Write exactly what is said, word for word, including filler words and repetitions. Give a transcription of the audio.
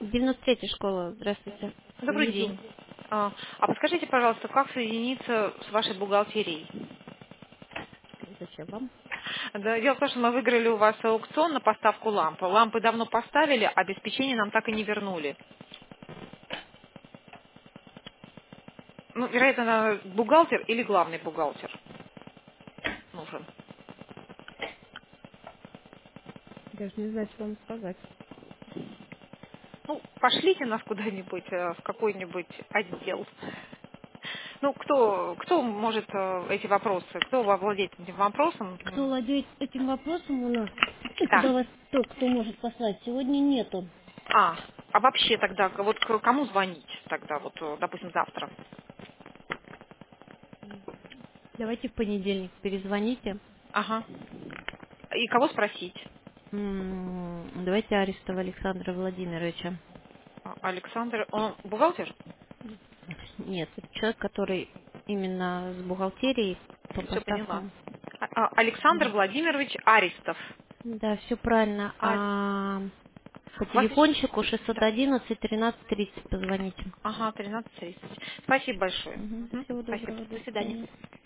девяносто третья школа, здравствуйте. Добрый Внизу. день. А а подскажите, пожалуйста, как соединиться с вашей бухгалтерией? Зачем вам? Да, дело в том, что мы выиграли у вас аукцион на поставку ламп. Лампы давно поставили, а обеспечение нам так и не вернули. Ну, вероятно, бухгалтер или главный бухгалтер нужен. Даже не знаю, что вам сказать. Ну, пошлите нас куда-нибудь, э, в какой-нибудь отдел. Ну, кто, кто может э, эти вопросы, кто владеет этим вопросом? Кто владеет этим вопросом у нас? И Да. куда вас кто, кто может послать? Сегодня нету. А, а вообще тогда, вот к кому звонить тогда, вот, э, допустим, завтра? Давайте в понедельник перезвоните. Ага. И кого спросить? М, Давайте Арестова Александра Владимировича. А, Александр, он бухгалтер? Нет, это человек, который именно с бухгалтерией по Все поняла. поставкам. А- а, Александр М, Владимирович Аристов. Да, все правильно. А А по у вас еще... телефончику Да. шестьсот одиннадцать тринадцать тридцать позвоните. Ага, тринадцать тридцать. Спасибо большое. Мгм. Мгм. Всего Спасибо. доброго, до До свидания. свидания.